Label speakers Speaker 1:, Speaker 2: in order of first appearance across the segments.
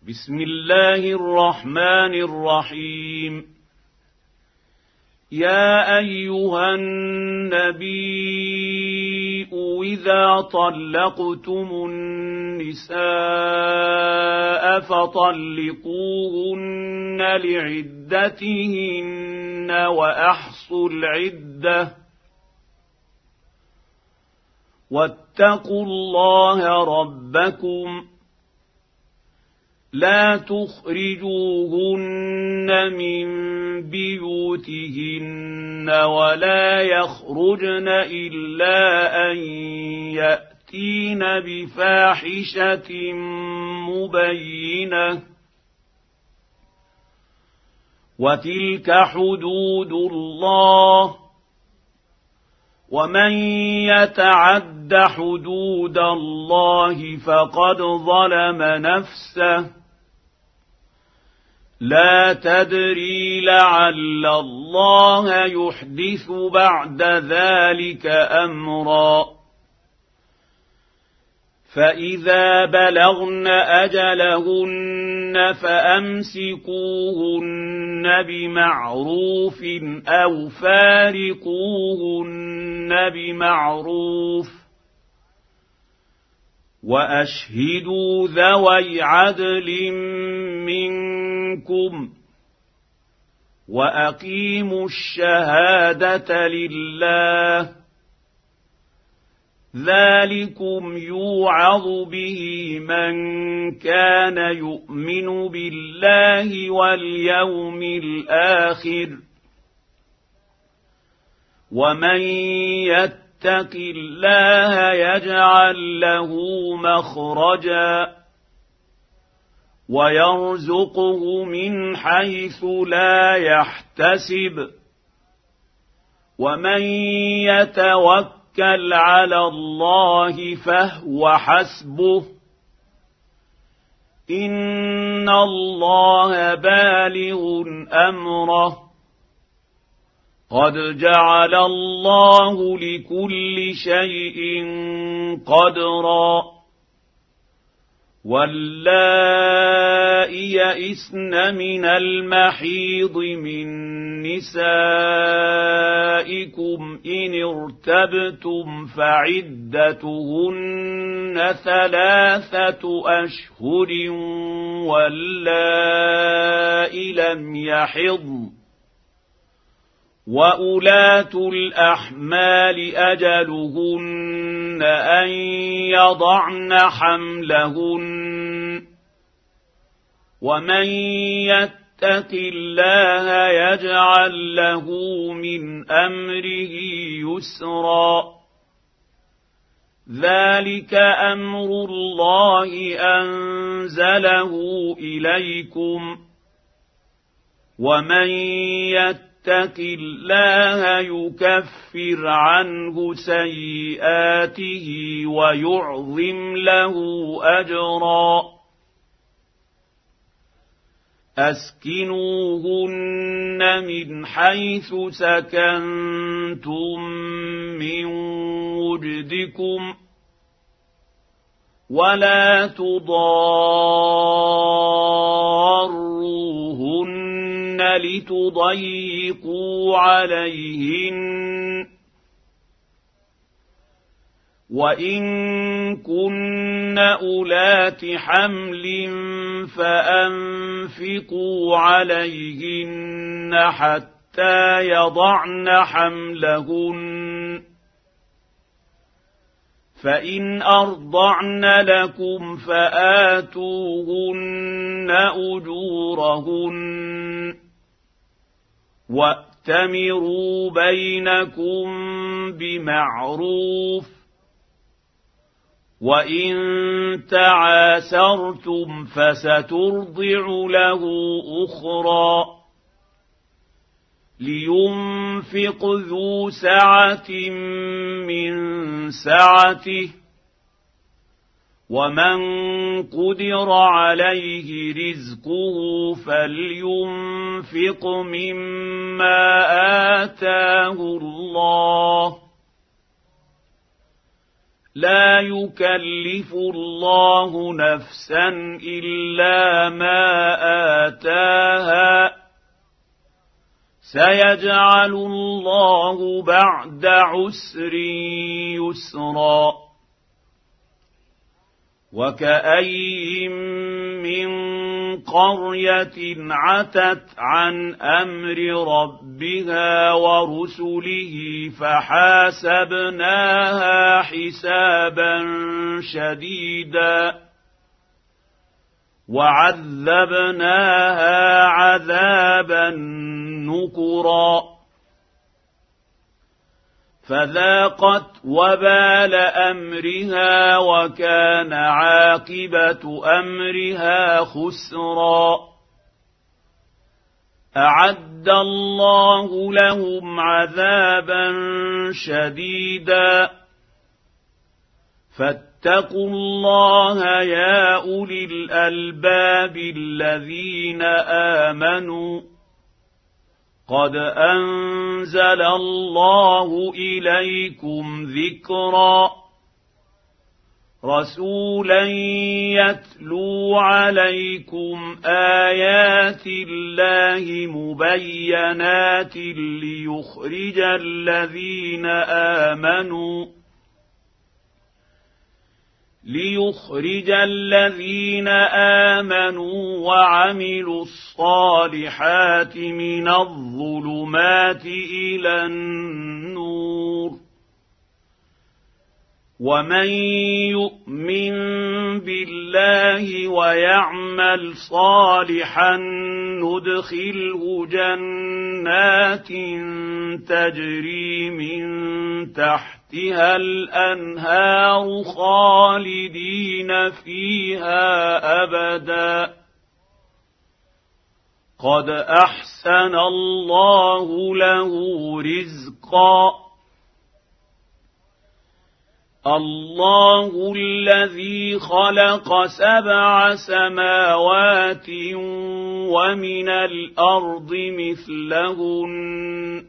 Speaker 1: بسم الله الرحمن الرحيم. يا أيها النبي إذا طلقتم النساء فطلقوهن لعدتهن وأحصوا العدة واتقوا الله ربكم لا تخرجوهن من بيوتهن ولا يخرجن إلا أن يأتين بفاحشة مبينة وتلك حدود الله ومن يتعد حدود الله فقد ظلم نفسه لا تدري لعل الله يحدث بعد ذلك أمرا فإذا بلغن أجلهن فأمسكوهن بمعروف أو فارقوهن بمعروف وأشهدوا ذوي عدل منكم وأقيموا الشهادة لله ذلكم يوعظ به من كان يؤمن بالله واليوم الآخر ومن يتق الله يجعل له مخرجا ويرزقه من حيث لا يحتسب ومن يتوكل على الله فهو حسبه إن الله بالغ أمره قد جعل الله لكل شيء قدرا واللائي يئسن من المحيض من نسائكم إن ارتبتم فعدتهن 3 أشهر واللائي لم يحضن وأولاة الأحمال أجلهن أن يضعن حملهن ومن يتق الله يجعل له من أمره يسرا ذلك أمر الله أنزله إليكم ومن يتق الله يكفر عنه سيئاته ويعظم له أجرا أسكنوهن من حيث سكنتم من وجدكم ولا تضاروهن لتضيقوا عليهن وإن كن أولات حمل فأنفقوا عليهن حتى يضعن حملهن فإن أرضعن لكم فآتوهن أجورهن وأتمروا بينكم بمعروف وإن تعاسرتم فسترضع له أخرى لينفق ذو سعة من سعته ومن قدر عليه رزقه فلينفق مما آتاه الله لا يكلف الله نفسا إلا ما آتاها سيجعل الله بعد عسر يسرا وكأين من قرية عتت عن أمر ربها ورسله فحاسبناها حسابا شديدا وعذبناها عذابا نكرا فذاقت وبال أمرها وكان عاقبة أمرها خسرا أعد الله لهم عذابا شديدا فاتقوا الله يا أولي الألباب الذين آمنوا قد أنزل الله إليكم ذكرا رسولا يتلو عليكم آيات الله مبينات ليخرج الذين آمنوا وعملوا الصالحات من الظلمات إلى النور ومن يؤمن بالله ويعمل صالحا ندخله جنات تجري من تحتها الأنهار خالدين فيها أبدا قد أحسن الله له رزقا الله الذي خلق 7 سماوات ومن الأرض مثلهن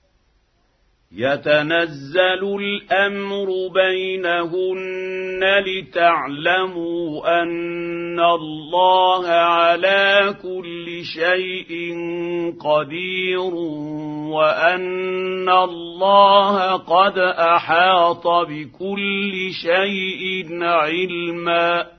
Speaker 1: يتنزل الأمر بينهن لتعلموا أن الله على كل شيء قدير وأن الله قد أحاط بكل شيء علما